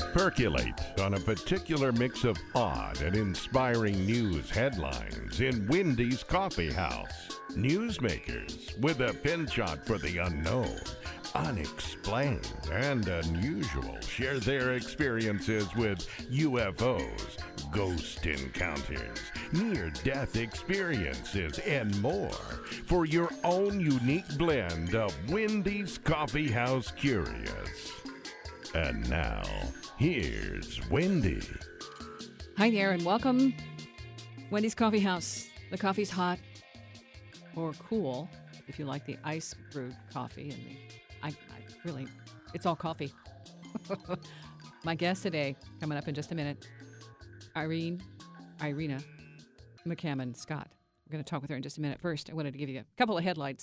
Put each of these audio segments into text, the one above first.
Percolate on a particular mix of odd and inspiring news headlines in Wendy's Coffee House. Newsmakers with a penchant for the unknown, unexplained, and unusual share their experiences with UFOs, ghost encounters, near-death experiences, and more for your own unique blend of Wendy's Coffee House Curious. And now, here's Wendy. Hi there, and welcome. Wendy's Coffee House. The coffee's hot or cool, if you like the ice brewed coffee. And I really, it's all coffee. My guest today, coming up in just a minute, Irina McCammon Scott. We're going to talk with her in just a minute. First, I wanted to give you a couple of headlights.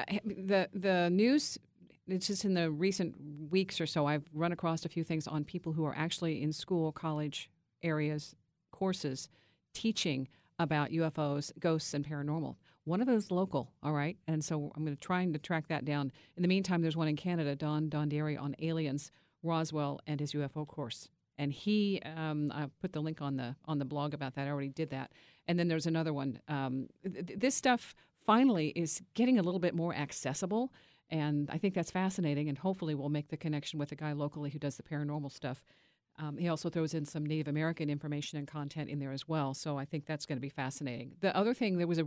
The news. It's just in the recent weeks or so, I've run across a few things on people who are actually in school, college areas, courses, teaching about UFOs, ghosts, and paranormal. One of those local, all right? And so I'm going to try to track that down. In the meantime, there's one in Canada, Don Donderi on aliens, Roswell, and his UFO course. And he, I put the link on the blog about that. I already did that. And then there's another one. This stuff finally is getting a little bit more accessible. And I think that's fascinating, and hopefully we'll make the connection with a guy locally who does the paranormal stuff. He also throws in some Native American information and content in there as well, so I think that's going to be fascinating. The other thing, there was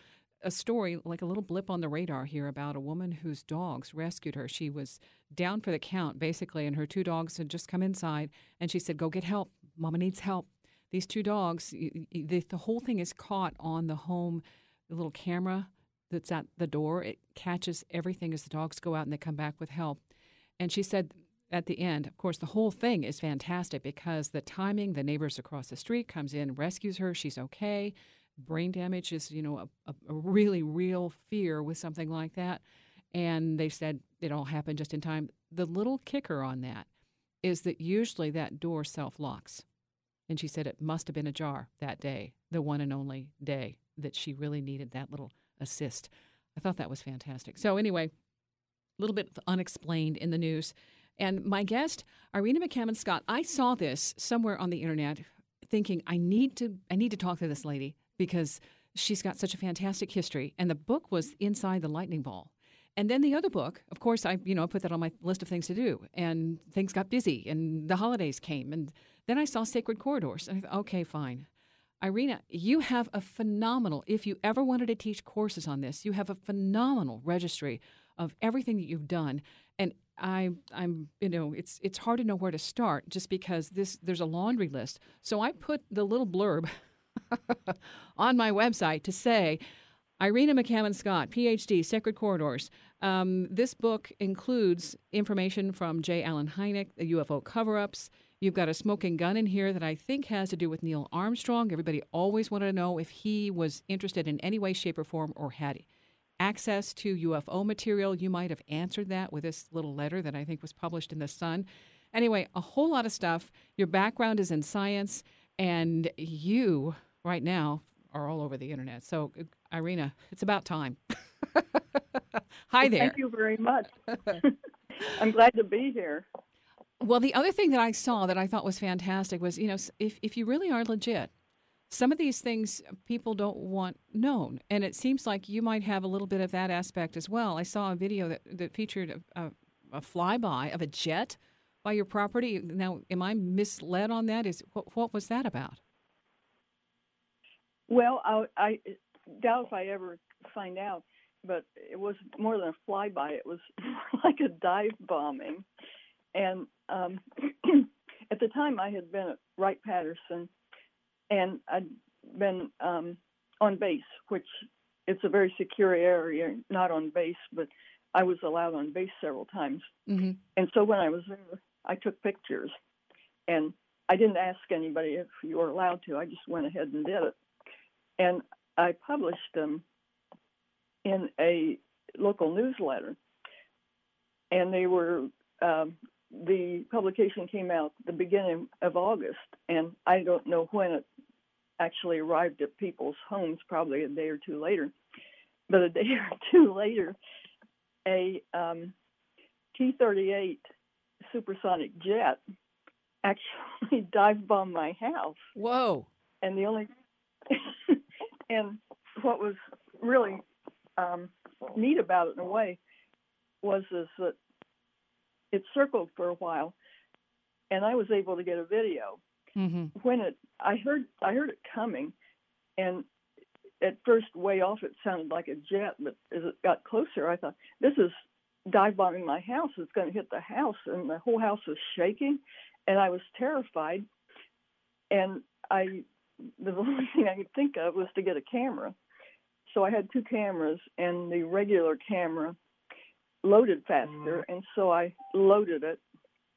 a story, like a little blip on the radar here, about a woman whose dogs rescued her. She was down for the count, basically, and her two dogs had just come inside, and she said, "Go get help. Mama needs help." These two dogs, the whole thing is caught on the home, the little camera that's at the door. It catches everything as the dogs go out and they come back with help. And she said at the end, of course, the whole thing is fantastic because the timing, the neighbors across the street comes in, rescues her, she's okay. Brain damage is, a really real fear with something like that. And they said it all happened just in time. The little kicker on that is that usually that door self-locks. And she said it must have been ajar that day, the one and only day that she really needed that little assist. I thought that was fantastic. So anyway, a little bit unexplained in the news. And my guest, Irina McCammon Scott, I saw this somewhere on the internet thinking I need to talk to this lady because she's got such a fantastic history. And the book was Inside the Lightning Ball. And then the other book, of course, I put that on my list of things to do. And things got busy and the holidays came. And then I saw Sacred Corridors. And I thought, okay, fine. Irina, you have a phenomenal, if you ever wanted to teach courses on this, you have a phenomenal registry of everything that you've done. And it's hard to know where to start just because there's a laundry list. So I put the little blurb on my website to say, Irina McCammon Scott, PhD, Sacred Corridors. This book includes information from J. Allen Hynek, the UFO cover-ups. You've got a smoking gun in here that I think has to do with Neil Armstrong. Everybody always wanted to know if he was interested in any way, shape, or form or had access to UFO material. You might have answered that with this little letter that I think was published in The Sun. Anyway, a whole lot of stuff. Your background is in science, and you, right now, are all over the internet. So, Irina, it's about time. Hi there. Thank you very much. I'm glad to be here. Well, the other thing that I saw that I thought was fantastic was, if you really are legit, some of these things people don't want known. And it seems like you might have a little bit of that aspect as well. I saw a video that featured a flyby of a jet by your property. Now, am I misled on that? What was that about? Well, I doubt if I ever find out, but it was more than a flyby. It was like a dive bombing. And at the time, I had been at Wright-Patterson, and I'd been on base, which it's a very secure area, not on base, but I was allowed on base several times. Mm-hmm. And so when I was there, I took pictures. And I didn't ask anybody if you were allowed to. I just went ahead and did it. And I published them in a local newsletter. And they were... the publication came out the beginning of August, and I don't know when it actually arrived at people's homes, probably a day or two later. But a day or two later, a T-38 supersonic jet actually dive bombed my house. Whoa. And the only and what was really neat about it in a way was is that it circled for a while, and I was able to get a video. Mm-hmm. When I heard it coming, and at first way off it sounded like a jet, but as it got closer, I thought, this is dive bombing my house. It's going to hit the house, and the whole house was shaking, and I was terrified. And the only thing I could think of was to get a camera. So I had 2 cameras, and the regular camera loaded faster, and so I loaded it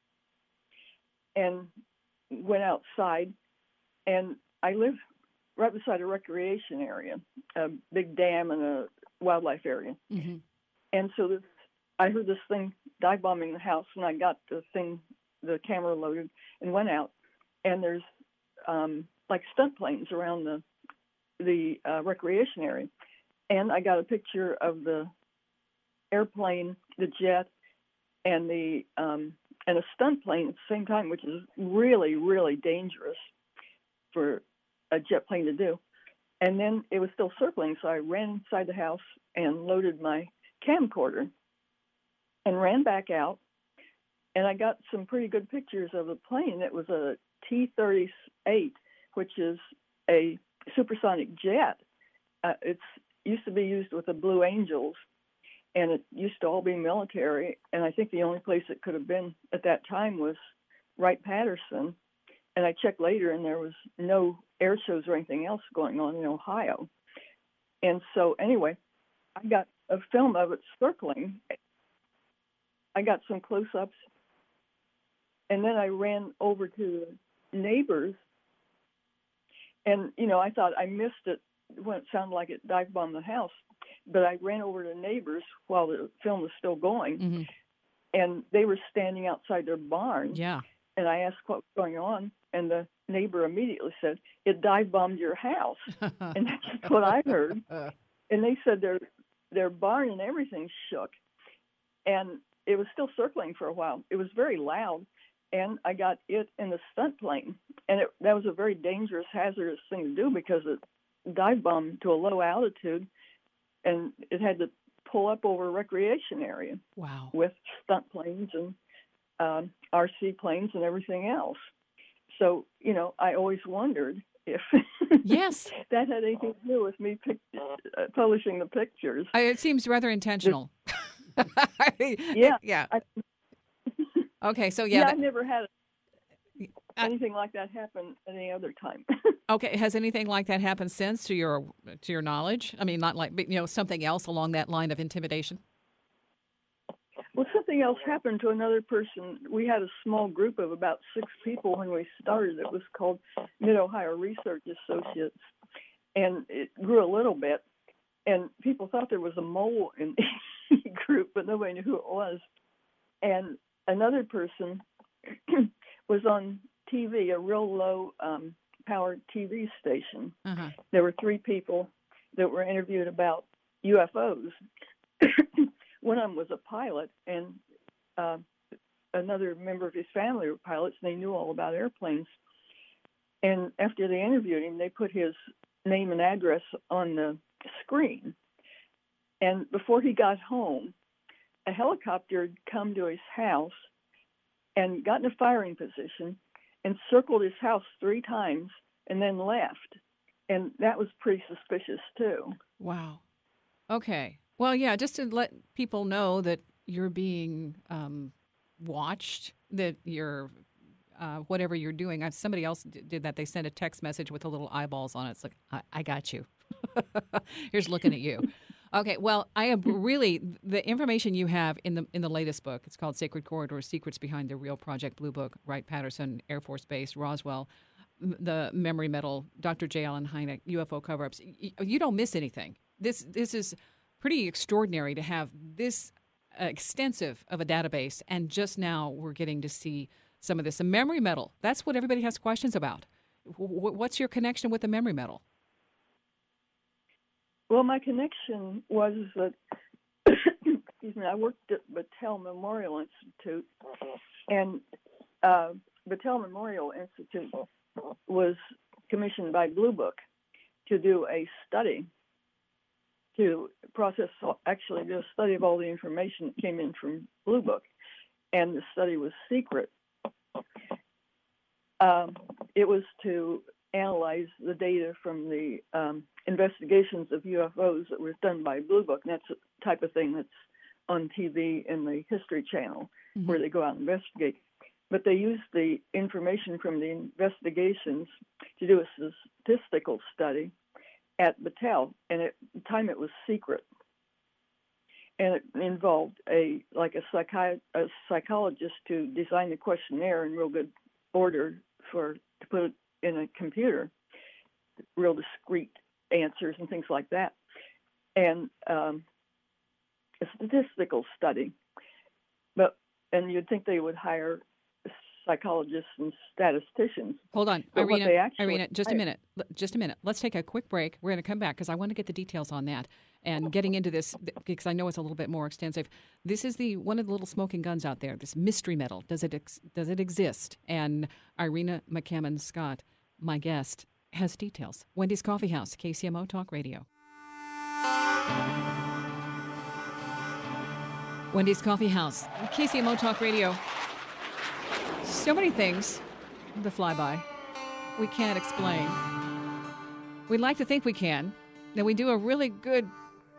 and went outside. And I live right beside a recreation area, a big dam and a wildlife area. Mm-hmm. And so I heard this thing dive bombing the house, and I got the camera loaded and went out. And there's like stunt planes around the recreation area. And I got a picture of the airplane, the jet, and a stunt plane at the same time, which is really, really dangerous for a jet plane to do. And then it was still circling, so I ran inside the house and loaded my camcorder and ran back out. And I got some pretty good pictures of the plane. It was a T-38, which is a supersonic jet. It's used to be used with the Blue Angels, and it used to all be military. And I think the only place it could have been at that time was Wright-Patterson. And I checked later, and there was no air shows or anything else going on in Ohio. And so anyway, I got a film of it circling. I got some close-ups. And then I ran over to the neighbors. And, I thought I missed it when it sounded like it dive bombed the house. But I ran over to the neighbors while the film was still going. Mm-hmm. And they were standing outside their barn. Yeah. And I asked what was going on. And the neighbor immediately said, it dive bombed your house. And that's what I heard. And they said their barn and everything shook. And it was still circling for a while. It was very loud. And I got it in the stunt plane. And that was a very dangerous, hazardous thing to do because it dive bombed to a low altitude. And it had to pull up over a recreation area. Wow. With stunt planes and RC planes and everything else. So, I always wondered if yes, that had anything to do with me publishing the pictures. It seems rather intentional. Yeah. Yeah. Okay, so yeah, I've never had anything like that happen any other time. Okay, has anything like that happened since, to your knowledge? I mean, not like, but, something else along that line of intimidation? Well, something else happened to another person. We had a small group of about 6 people when we started. It was called Mid-Ohio Research Associates, and it grew a little bit. And people thought there was a mole in the group, but nobody knew who it was. And another person was on TV, a real low-powered TV station. Uh-huh. There were 3 people that were interviewed about UFOs. One of them was a pilot, and another member of his family were pilots, and they knew all about airplanes. And after they interviewed him, they put his name and address on the screen. And before he got home, a helicopter had come to his house and got in a firing position and circled his house 3 times and then left. And that was pretty suspicious, too. Wow. Okay. Well, yeah, just to let people know that you're being watched, that you're, whatever you're doing. Somebody else did that. They sent a text message with the little eyeballs on it. It's like, I got you. Here's looking at you. Okay, well, I have really, the information you have in the latest book, it's called Sacred Corridors, Secrets Behind the Real Project Blue Book, Wright-Patterson Air Force Base, Roswell, the Memory Medal, Dr. J. Allen Hynek, UFO cover-ups. You don't miss anything. This is pretty extraordinary to have this extensive of a database, and just now we're getting to see some of this. A memory medal, that's what everybody has questions about. What's your connection with the memory medal? Well, my connection was that, excuse me, I worked at Battelle Memorial Institute, and Battelle Memorial Institute was commissioned by Blue Book to do a study to process, actually do a study of all the information that came in from Blue Book, and the study was secret. It was to analyze the data from the investigations of UFOs that was done by Blue Book, and that's the type of thing that's on TV in the History Channel, where they go out and investigate. But they used the information from the investigations to do a statistical study at Battelle, and at the time it was secret. And it involved a psychologist to design the questionnaire in real good order to put it in a computer, real discrete answers and things like that, and a statistical study. And you'd think they would hire psychologists and statisticians. Hold on, but Irena, just a minute. Let's take a quick break. We're going to come back because I want to get the details on that and getting into this because I know it's a little bit more extensive. This is one of the little smoking guns out there, this mystery metal. Does it exist? And Irena McCammon Scott, my guest, has details. Wendy's Coffee House, KCMO Talk Radio. Wendy's Coffee House, KCMO Talk Radio. So many things, the flyby, we can't explain. We'd like to think we can. That we do a really good,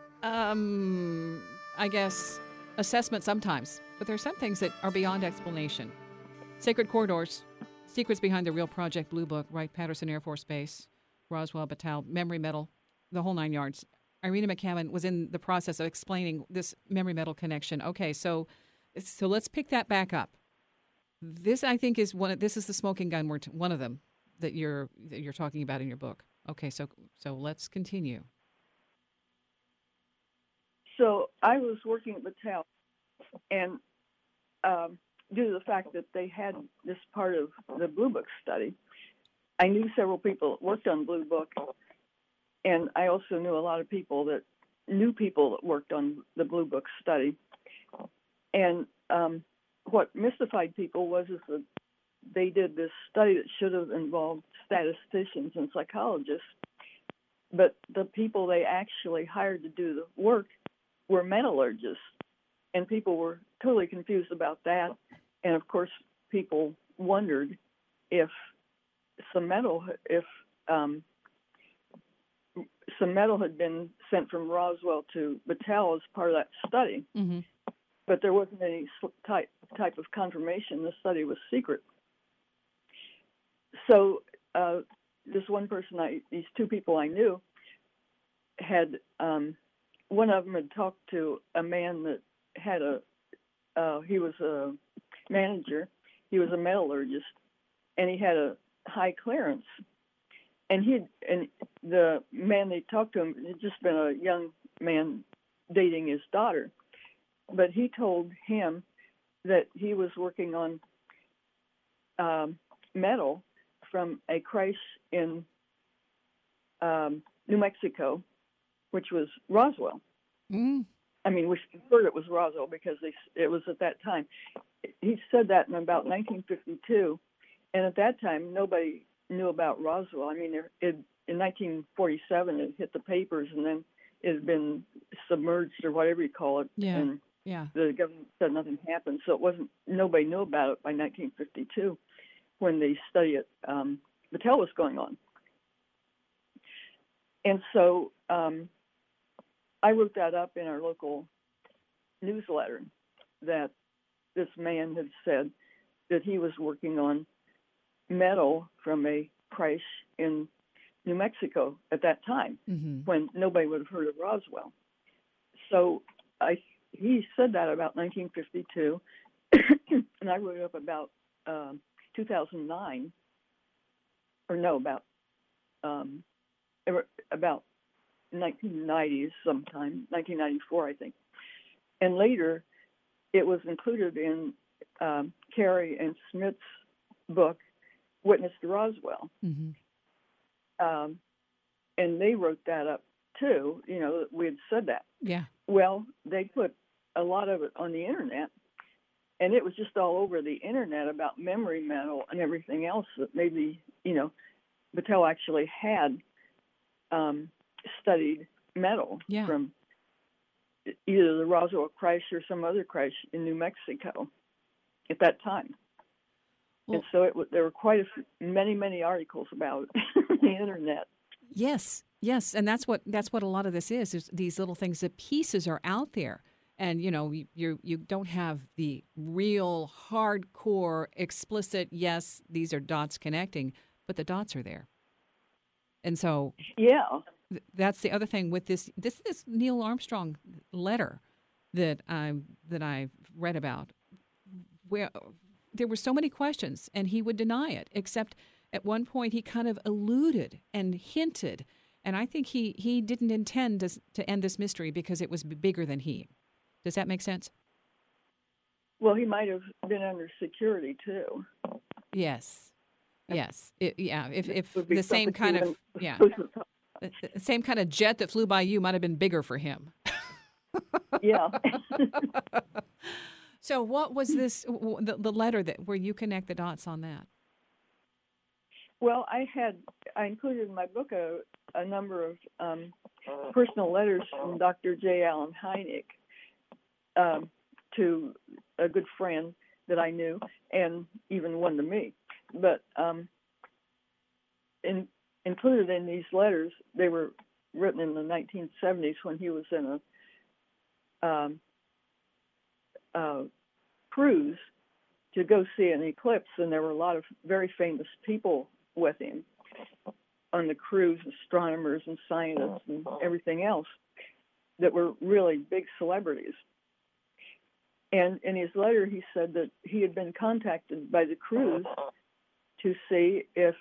assessment sometimes. But there are some things that are beyond explanation. Sacred Corridors, Secrets Behind the Real Project Blue Book, Wright-Patterson Air Force Base, Roswell, Battelle, Memory Metal, the whole 9 yards. Irena McCammon was in the process of explaining this memory metal connection. Okay, so let's pick that back up. This, I think, is this is the smoking gun. One of them that you're talking about in your book. Okay, so let's continue. So I was working at Battelle, and due to the fact that they had this part of the Blue Book study, I knew several people that worked on Blue Book, and I also knew a lot of people that knew people that worked on the Blue Book study. And what mystified people was that they did this study that should have involved statisticians and psychologists, but the people they actually hired to do the work were metallurgists, and people were totally confused about that. And of course, people wondered if some metal had been sent from Roswell to Battelle as part of that study. Mm-hmm. But there wasn't any type of confirmation. The study was secret. So this one person, these two people I knew, had one of them had talked to a man that had he was a manager, he was a metallurgist, and he had a high clearance. And the man they talked to him had just been a young man dating his daughter. But he told him that he was working on metal from a crash in New Mexico, which was Roswell. Mm. I mean, we heard it was Roswell because it was at that time. He said that in about 1952, and at that time, nobody knew about Roswell. I mean, in 1947, it hit the papers, and then it had been submerged or whatever you call it. Yeah. And the government said nothing happened, so nobody knew about it by 1952 when the study at Battelle was going on. And so I wrote that up in our local newsletter that this man had said that he was working on metal from a crash in New Mexico at that time, mm-hmm. when nobody would have heard of Roswell. So he said that about 1952, and I wrote it up about 2009, or no, about 1990s sometime, 1994, I think. And later, it was included in Carey and Smith's book, Witness to Roswell. Mm-hmm. And they wrote that up too, we had said that. Yeah. Well, they put a lot of it on the internet, and it was just all over the internet about memory metal and everything else that maybe, Battelle actually had studied metal from either the Roswell crash or some other crash in New Mexico at that time. Well, and so there were many articles about it on the internet. Yes, and that's what a lot of this is these little things. The pieces are out there, and you don't have the real hardcore explicit. Yes, these are dots connecting, but the dots are there, and so that's the other thing with this Neil Armstrong letter that I've read about, where there were so many questions, and he would deny it, except at one point he kind of alluded and hinted, and I think he didn't intend to end this mystery because it was bigger than he. Does that make sense? Well, he might have been under security too. Yes. If the same kind of the same kind of jet that flew by you might have been bigger for him. Yeah. So what was this, the letter where you connect the dots on that? Well, I included in my book a number of personal letters from Dr. J. Allen Hynek to a good friend that I knew, and even one to me. But included in these letters, they were written in the 1970s when he was in a cruise to go see an eclipse, and there were a lot of very famous people with him on the cruise, astronomers and scientists and everything else that were really big celebrities. And in his letter, he said that he had been contacted by the cruise to see if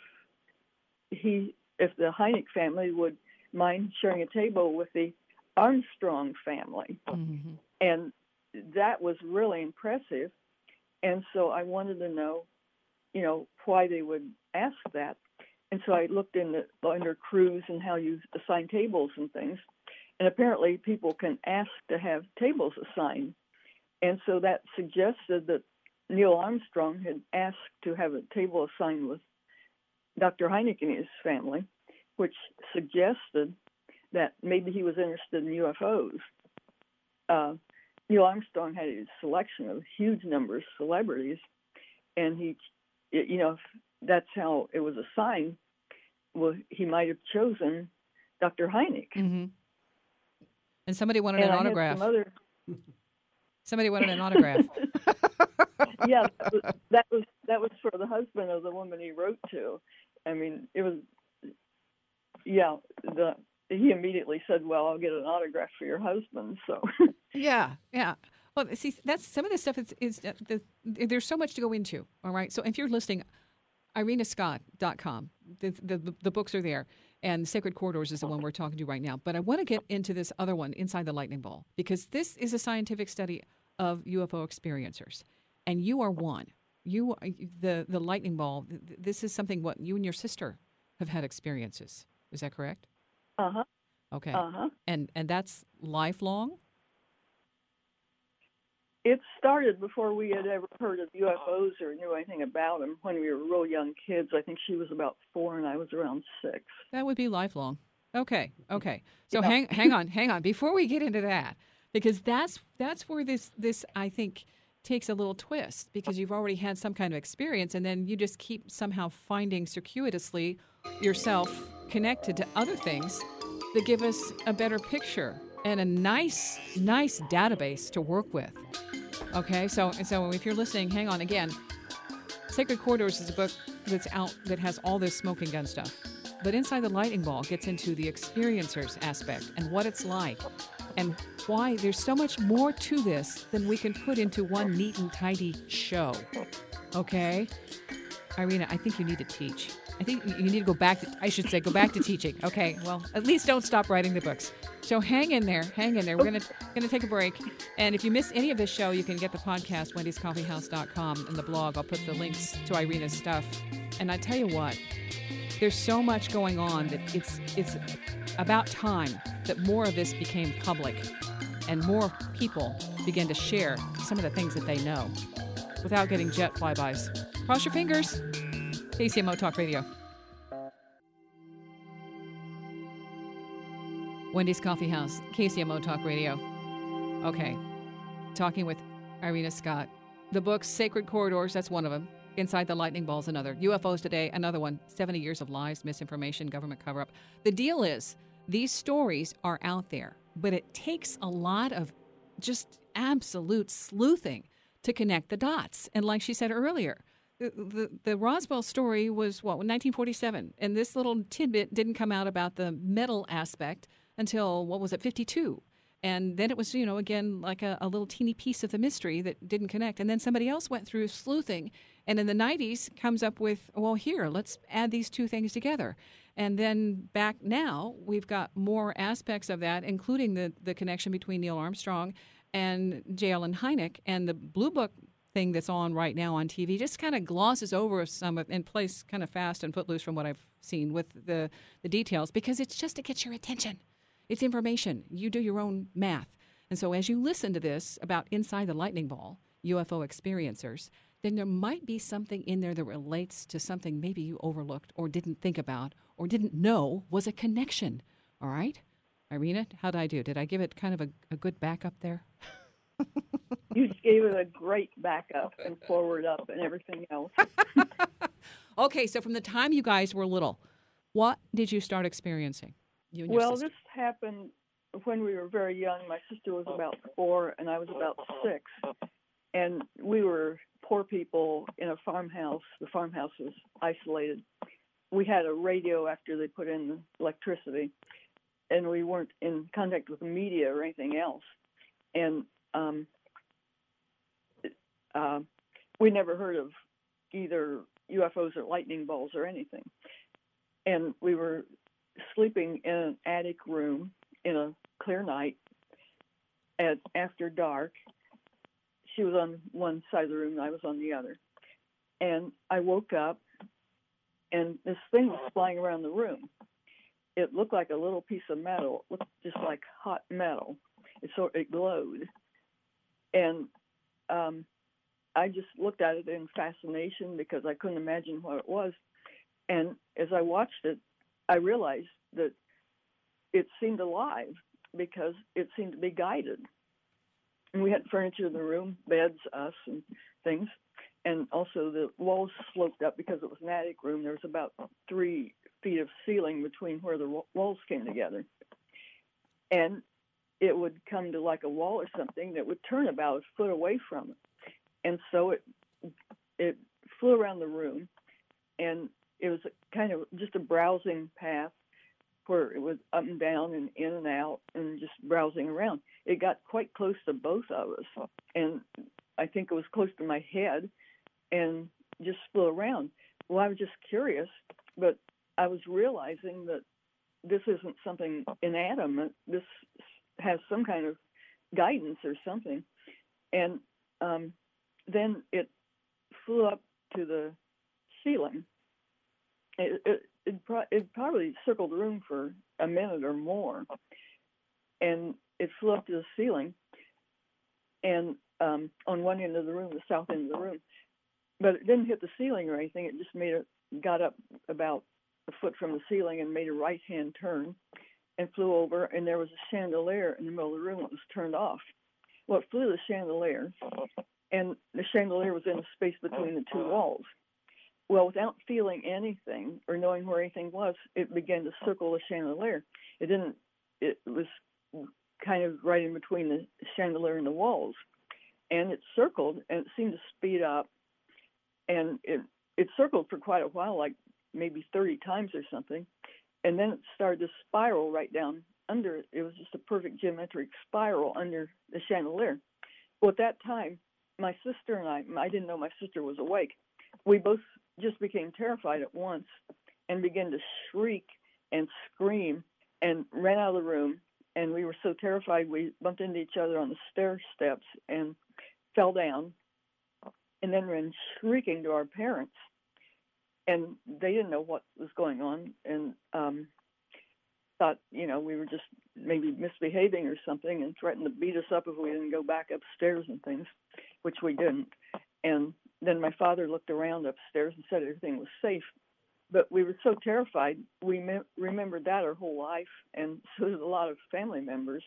the Hynek family would mind sharing a table with the Armstrong family. Mm-hmm. And that was really impressive. And so I wanted to know, why they would ask that. And so I looked under cruise and how you assign tables and things. And apparently people can ask to have tables assigned. And so that suggested that Neil Armstrong had asked to have a table assigned with Dr. Hynek and his family, which suggested that maybe he was interested in UFOs. Neil Armstrong had a selection of a huge number of celebrities, and if that's how it was assigned, well, he might have chosen Dr. Hynek. Mm-hmm. And somebody wanted an autograph. Somebody wanted an autograph. Yeah, that was for the husband of the woman he wrote to. I mean, it was, he immediately said, well, I'll get an autograph for your husband, so. Yeah. Well, see, that's some of this stuff there's so much to go into, all right? So if you're listening, irenascott.com, the books are there, and Sacred Corridors is the one we're talking to right now. But I want to get into this other one, Inside the Lightning Ball, because this is a scientific study of UFO experiencers, and you are one. You, the lightning ball, this is something what you and your sister have had experiences. Is that correct? Uh-huh. Okay. Uh-huh. And that's lifelong? It started before we had ever heard of UFOs or knew anything about them. When we were real young kids, I think she was about 4 and I was around 6. That would be lifelong. Okay. So hang on. Before we get into that, because that's where this I think takes a little twist, because you've already had some kind of experience, and then you just keep somehow finding circuitously yourself connected to other things that give us a better picture and a nice database to work with. Okay, so if you're listening, hang on again. Sacred Corridors is a book that's out that has all this smoking gun stuff. But Inside the Lightning Ball gets into the experiencers aspect and what it's like and why there's so much more to this than we can put into one neat and tidy show. Okay? Irena, I think you need to teach. I think you need to go back to teaching. Okay, well, at least don't stop writing the books. So hang in there. We're gonna take a break. And if you miss any of this show, you can get the podcast, wendyscoffeehouse.com, and the blog. I'll put the links to Irena's stuff. And I tell you what, there's so much going on that it's about time that more of this became public and more people began to share some of the things that they know. without getting jet flybys. Cross your fingers. KCMO Talk Radio. Wendy's Coffee House, KCMO Talk Radio. Okay, talking with Irena Scott. The book Sacred Corridors, that's one of them. Inside the Lightning Ball's another. UFOs Today, another one. 70 Years of Lies, Misinformation, Government Cover-Up. The deal is, these stories are out there, but it takes a lot of just absolute sleuthing to connect the dots. And like she said earlier, the Roswell story was, 1947? And this little tidbit didn't come out about the metal aspect until, 52? And then it was, again, like a little teeny piece of the mystery that didn't connect. And then somebody else went through sleuthing. And in the 90s comes up with, here, let's add these two things together. And then back now, we've got more aspects of that, including the connection between Neil Armstrong and J. Allen Hynek. And the Blue Book thing that's on right now on TV just kind of glosses over some of, and plays kind of fast and footloose from what I've seen with the details, because it's just to get your attention. It's information. You do your own math. And so as you listen to this about Inside the Lightning Ball, UFO experiencers, then there might be something in there that relates to something maybe you overlooked or didn't think about or didn't know was a connection. All right? Irena, how did I do? Did I give it kind of a good backup there? You gave it a great backup and forward up and everything else. Okay, so from the time you guys were little, what did you start experiencing? You and your Well, sister? this happened when we were very young. My sister was about 4 and I was about 6. And we were poor people in a farmhouse. The farmhouse was isolated. We had a radio after they put in the electricity, and we weren't in contact with the media or anything else. And we never heard of either UFOs or lightning balls or anything. And we were sleeping in an attic room in a clear night after dark. She was on one side of the room and I was on the other. And I woke up and this thing was flying around the room. It looked like a little piece of metal. It looked just like hot metal. It glowed. And I just looked at it in fascination because I couldn't imagine what it was. And as I watched it, I realized that it seemed alive because it seemed to be guided. And we had furniture in the room, beds, us, and things. And also the walls sloped up because it was an attic room. There was about 3 feet of ceiling between where the walls came together. And it would come to like a wall or something that would turn about a foot away from it. And so it flew around the room, and it was kind of just a browsing path where it was up and down and in and out and just browsing around. It got quite close to both of us, and I think it was close to my head and just flew around. Well, I was just curious, but I was realizing that this isn't something inanimate. This has some kind of guidance or something. And then it flew up to the ceiling. It probably circled the room for a minute or more, and it flew up to the ceiling, and on one end of the room, the south end of the room, but it didn't hit the ceiling or anything. It just got up about a foot from the ceiling and made a right-hand turn and flew over, and there was a chandelier in the middle of the room that was turned off. Well, it flew to the chandelier, and the chandelier was in a space between the 2 walls. Well, without feeling anything or knowing where anything was, it began to circle the chandelier. It was kind of right in between the chandelier and the walls. And it circled, and it seemed to speed up. And it circled for quite a while, like maybe 30 times or something. And then it started to spiral right down under it. It was just a perfect geometric spiral under the chandelier. Well, at that time, my sister and I didn't know my sister was awake. We both just became terrified at once and began to shriek and scream and ran out of the room. And we were so terrified, we bumped into each other on the stair steps and fell down, and then ran shrieking to our parents. And they didn't know what was going on, and thought, we were just maybe misbehaving or something, and threatened to beat us up if we didn't go back upstairs and things, which we didn't. And then my father looked around upstairs and said everything was safe. But we were so terrified, we remembered that our whole life, and so did a lot of family members.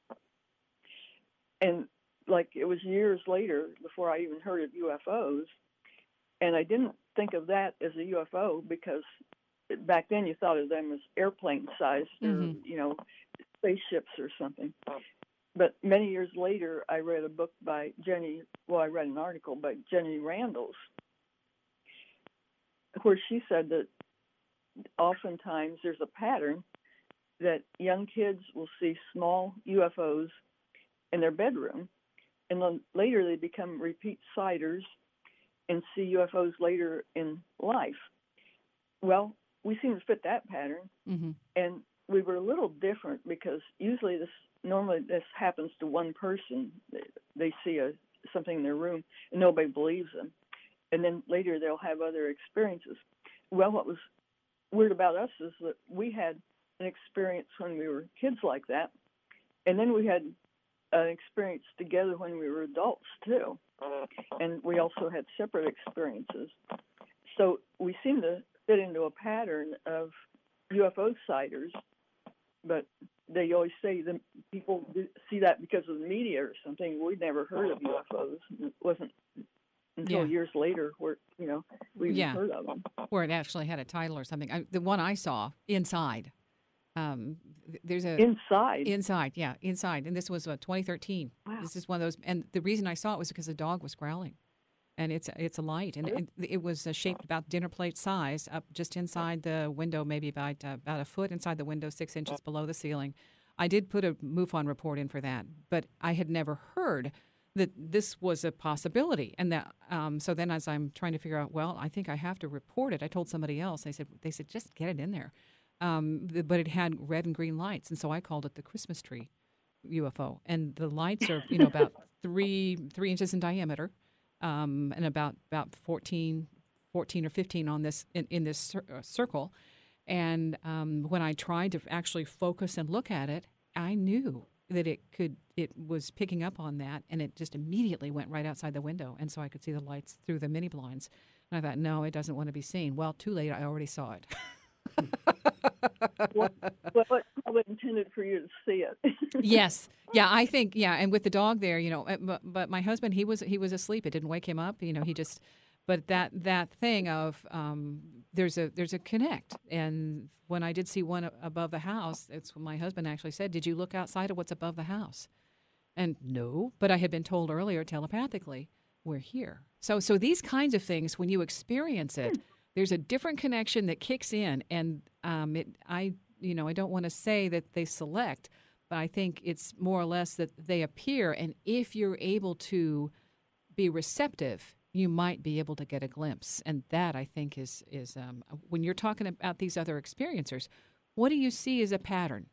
And like it was years later before I even heard of UFOs, and I didn't think of that as a UFO because back then you thought of them as airplane sized or, spaceships or something. But many years later, I read a book by I read an article by Jenny Randles, where she said that oftentimes there's a pattern that young kids will see small UFOs in their bedroom, and then later they become repeat sighters and see UFOs later in life. Well, we seem to fit that pattern, and we were a little different because usually this happens to one person. They see something in their room and nobody believes them, and then later they'll have other experiences. Well, what was weird about us is that we had an experience when we were kids like that, and then we had an experience together when we were adults too, and we also had separate experiences. So we seem to fit into a pattern of UFO sighters, but they always say that people see that because of the media or something. We'd never heard of UFOs. It wasn't until years later where, we even heard of them. Where it actually had a title or something. The one I saw, Inside. There's a Inside, and this was 2013. Wow. This is one of those, and the reason I saw it was because the dog was growling, and it's a light, and it was shaped about dinner plate size, up just inside the window, maybe about a foot inside the window, 6 inches below the ceiling. I did put a MUFON report in for that, but I had never heard that this was a possibility, and that so then as I'm trying to figure out, well, I think I have to report it. I told somebody else. They said just get it in there. But it had red and green lights, and so I called it the Christmas tree UFO. And the lights are, about 3 inches in diameter, and about 14 or 15 on this in this circle. And when I tried to actually focus and look at it, I knew that it was picking up on that, and it just immediately went right outside the window, and so I could see the lights through the mini blinds. And I thought, no, it doesn't want to be seen. Well, too late. I already saw it. Well, it probably intended for you to see it. Yes. Yeah, I think, and with the dog there, but my husband, he was asleep. It didn't wake him up. He just, but that thing of there's a connect. And when I did see one above the house, it's when my husband actually said, did you look outside of what's above the house? And no, but I had been told earlier telepathically, we're here. So these kinds of things, when you experience it, there's a different connection that kicks in, and I don't want to say that they select, but I think it's more or less that they appear, and if you're able to be receptive, you might be able to get a glimpse, and that I think is when you're talking about these other experiencers, what do you see as a pattern?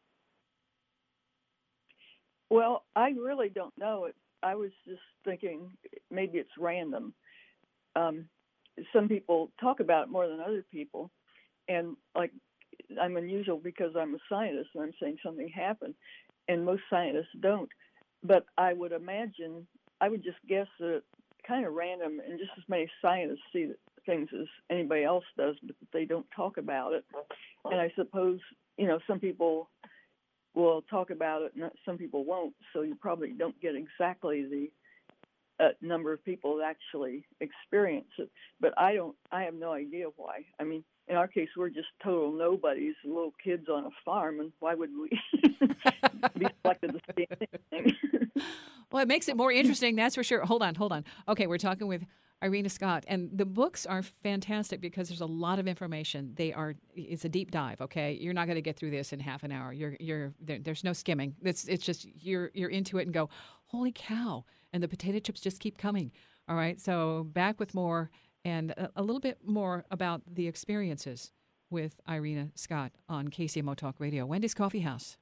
Well, I really don't know. I was just thinking maybe it's random. Some people talk about it more than other people, and like I'm unusual because I'm a scientist and I'm saying something happened, and most scientists don't. But I would just guess that it's kind of random, and just as many scientists see things as anybody else does, but they don't talk about it. And I suppose some people will talk about it, and some people won't. So you probably don't get exactly the number of people that actually experience it, but I have no idea why. I mean, in our case, we're just total nobodies, little kids on a farm, and why would we be selected to see anything? Well, it makes it more interesting, that's for sure. Hold on. Okay, we're talking with Irena Scott, and the books are fantastic because there's a lot of information. It's a deep dive. Okay, you're not going to get through this in half an hour. There's no skimming. It's just you're into it and go, holy cow! And the potato chips just keep coming. All right, so back with more and a little bit more about the experiences with Irena Scott on KCMO Talk Radio, Wendy's Coffee House.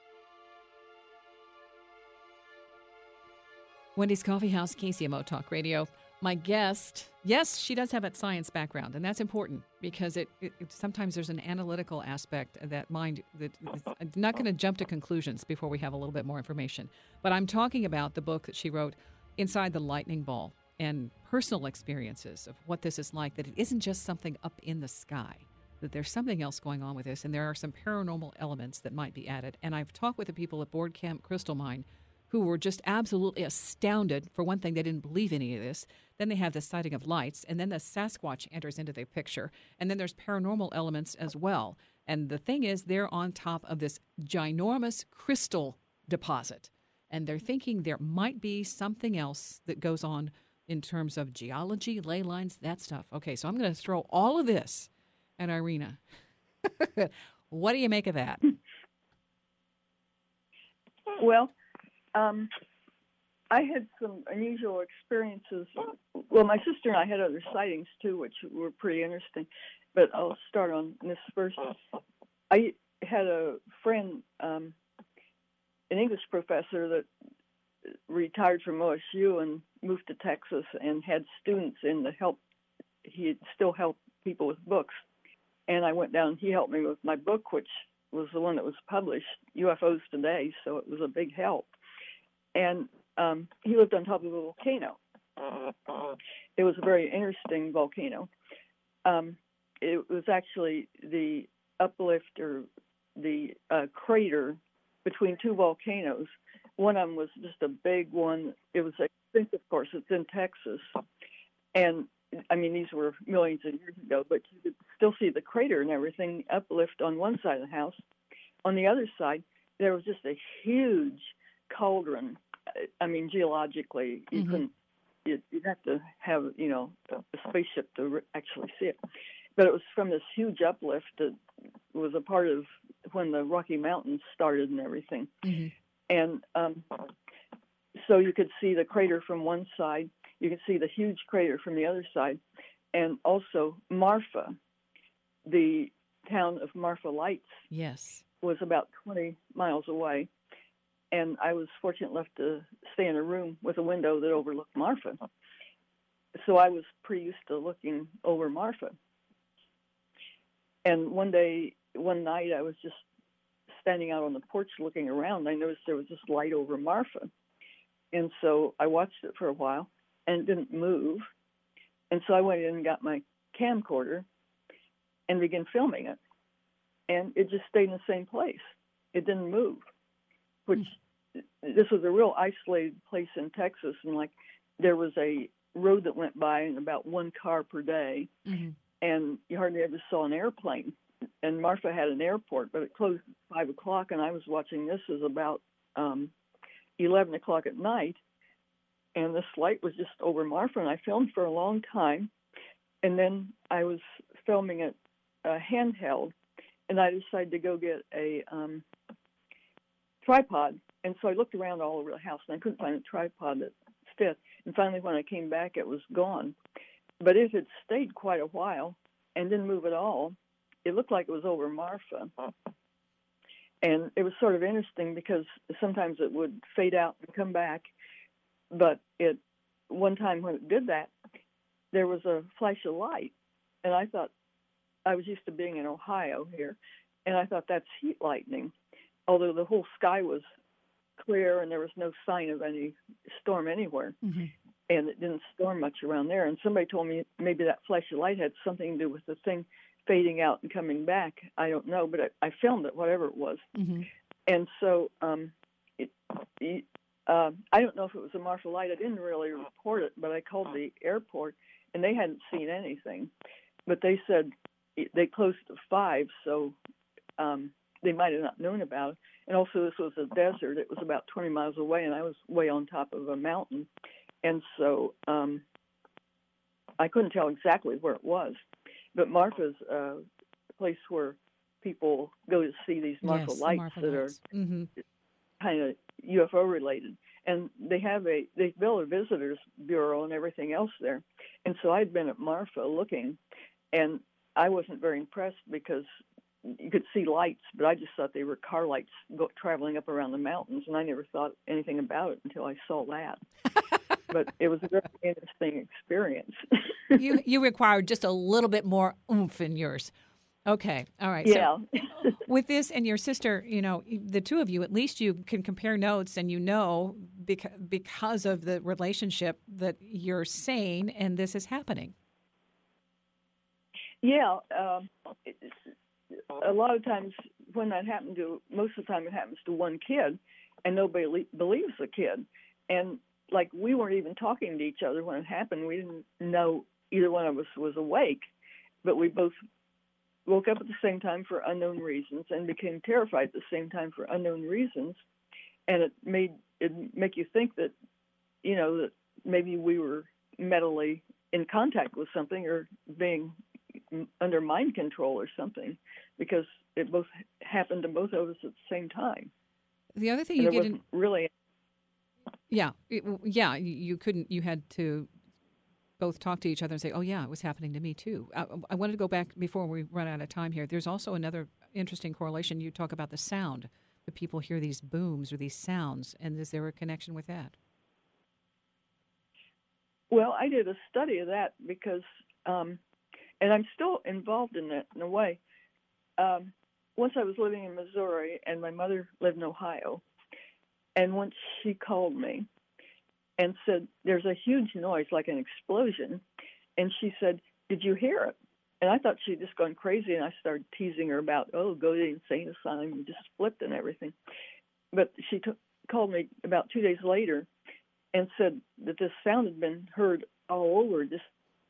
Wendy's Coffee House, KCMO Talk Radio. My guest, yes, she does have a science background, and that's important because it sometimes there's an analytical aspect that mind that I'm not going to jump to conclusions before we have a little bit more information. But I'm talking about the book that she wrote, Inside the Lightning Ball. and personal experiences of what this is like, that it isn't just something up in the sky, that there's something else going on with this, and there are some paranormal elements that might be added. And I've talked with the people at Board Camp Crystal Mine who were just absolutely astounded. For one thing, they didn't believe any of this. Then they have the sighting of lights, and then the Sasquatch enters into the picture. And then there's paranormal elements as well. And the thing is, they're on top of this ginormous crystal deposit, and they're thinking there might be something else that goes on in terms of geology, ley lines, that stuff. Okay, so I'm going to throw all of this at Irena. What do you make of that? Well, I had some unusual experiences. Well, my sister and I had other sightings too, which were pretty interesting. But I'll start on this first. I had a friend, an English professor that retired from OSU and moved to Texas and had students in the help. He still helped people with books. And I went down, he helped me with my book, which was the one that was published, UFOs Today, so it was a big help. And he lived on top of a volcano. It was a very interesting volcano. It was actually the uplift or the crater between two volcanoes. One of them was just a big one. It was extinct, of course. It's in Texas. And, I mean, these were millions of years ago, but you could still see the crater and everything uplift on one side of the house. On the other side, there was just a huge cauldron. I mean, geologically, you couldn't, you'd have to have, a spaceship to actually see it. But it was from this huge uplift that was a part of when the Rocky Mountains started and everything. Mm-hmm. And so you could see the crater from one side. You could see the huge crater from the other side. And also Marfa, the town of Marfa Lights, yes, was about 20 miles away. And I was fortunate enough to stay in a room with a window that overlooked Marfa. So I was pretty used to looking over Marfa. And one night, I was just standing out on the porch looking around. I noticed there was this light over Marfa. And so I watched it for a while, and it didn't move. And so I went in and got my camcorder and began filming it. And it just stayed in the same place. It didn't move, which this was a real isolated place in Texas. And, there was a road that went by and about one car per day. Mm-hmm. And you hardly ever saw an airplane. And Marfa had an airport, but it closed at 5 o'clock, and I was watching this as about 11 o'clock at night. And this light was just over Marfa, and I filmed for a long time. And then I was filming it handheld, and I decided to go get a tripod. And so I looked around all over the house, and I couldn't find a tripod that fit. And finally, when I came back, it was gone. But it had stayed quite a while and didn't move at all. It looked like it was over Marfa. And it was sort of interesting because sometimes it would fade out and come back. But one time when it did that, there was a flash of light. And I thought, I was used to being in Ohio here, and I thought that's heat lightning. Although the whole sky was clear and there was no sign of any storm anywhere. Mm-hmm. And it didn't storm much around there. And somebody told me maybe that flash of light had something to do with the thing fading out and coming back. I don't know, but I filmed it, whatever it was. Mm-hmm. And so I don't know if it was a Marfa light. I didn't really report it, but I called the airport, and they hadn't seen anything. But they said they closed at 5, so they might have not known about it. And also this was a desert. It was about 20 miles away, and I was way on top of a mountain. And so I couldn't tell exactly where it was. But Marfa's a place where people go to see these Marfa lights that are kind of UFO related. And they built a visitors bureau and everything else there. And so I'd been at Marfa looking, and I wasn't very impressed because you could see lights, but I just thought they were car lights traveling up around the mountains, and I never thought anything about it until I saw that. But it was a very interesting experience. You required just a little bit more oomph in yours. Okay. All right. Yeah. So with this and your sister, the two of you, at least you can compare notes, and because of the relationship that you're saying, and this is happening. Yeah, a lot of times when that happened most of the time it happens to one kid, and nobody believes the kid. And like, we weren't even talking to each other when it happened. We didn't know either one of us was awake, but we both woke up at the same time for unknown reasons and became terrified at the same time for unknown reasons. And it make you think that, that maybe we were mentally in contact with something or being under mind control or something, because it both happened to both of us at the same time. The other thing you didn't really, you couldn't. You had to both talk to each other and say, "Oh yeah, it was happening to me too." I wanted to go back before we run out of time here. There's also another interesting correlation. You talk about the sound. The people hear these booms or these sounds, and is there a connection with that? Well, I did a study of that because, and I'm still involved in that in a way. Once I was living in Missouri, and my mother lived in Ohio, and once she called me and said, "There's a huge noise, like an explosion," and she said, "Did you hear it?" And I thought she'd just gone crazy, and I started teasing her about, go to the insane asylum, and just flipped and everything. But she called me about 2 days later and said that this sound had been heard all over just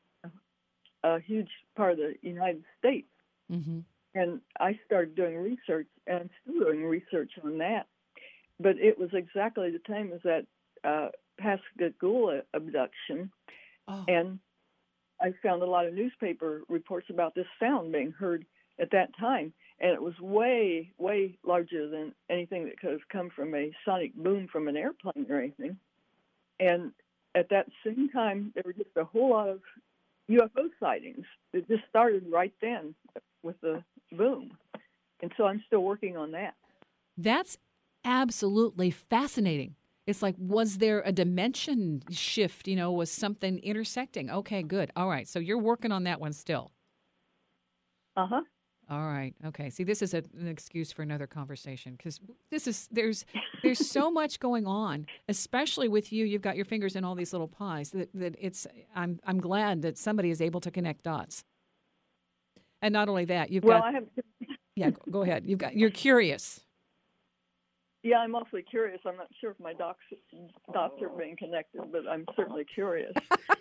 a huge part of the United States. Mm-hmm. And I started doing research, and I'm still doing research on that. But it was exactly the time as that Pascagoula abduction. Oh. And I found a lot of newspaper reports about this sound being heard at that time. And it was way, way larger than anything that could have come from a sonic boom from an airplane or anything. And at that same time, there were just a whole lot of UFO sightings. It just started right then with the boom. And so I'm still working on that. That's absolutely fascinating. It's like, was there a dimension shift? Was something intersecting? Okay, good. All right. So you're working on that one still. Uh-huh. All right. Okay. See, this is an excuse for another conversation, because there's so much going on, especially with you. You've got your fingers in all these little pies that it's. I'm glad that somebody is able to connect dots. And not only that, I have. Yeah. Go ahead. You're curious. Yeah, I'm awfully curious. I'm not sure if my dots are being connected, but I'm certainly curious.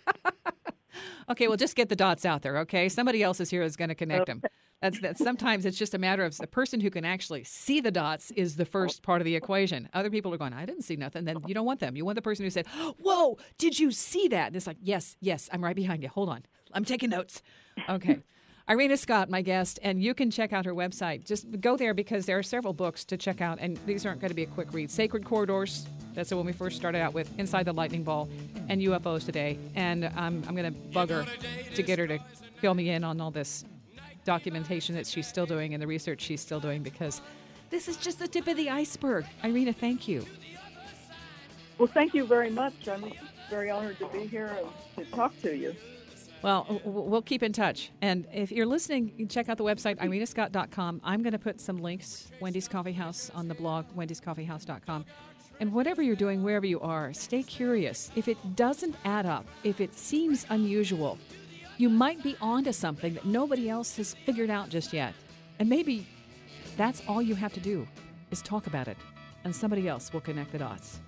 Okay, well, just get the dots out there, okay? Somebody else is here is going to connect them. That's sometimes it's just a matter of the person who can actually see the dots is the first part of the equation. Other people are going, I didn't see nothing. Then you don't want them. You want the person who said, whoa, did you see that? And it's like, yes, I'm right behind you. Hold on. I'm taking notes. Okay. Irena Scott, my guest, and you can check out her website. Just go there because there are several books to check out, and these aren't going to be a quick read. Sacred Corridors, that's the one we first started out with, Inside the Lightning Ball, and UFOs Today. And I'm going to bug her to get her to fill me in on all this documentation that she's still doing and the research she's still doing, because this is just the tip of the iceberg. Irena, thank you. Well, thank you very much. I'm very honored to be here and to talk to you. Well, we'll keep in touch. And if you're listening, you can check out the website, irenascott.com. I'm going to put some links, Wendy's Coffee House, on the blog, wendyscoffeehouse.com. And whatever you're doing, wherever you are, stay curious. If it doesn't add up, if it seems unusual, you might be onto something that nobody else has figured out just yet. And maybe that's all you have to do is talk about it, and somebody else will connect the dots.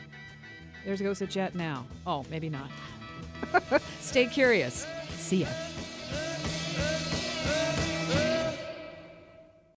There goes a jet now. Oh, maybe not. Stay curious. See ya.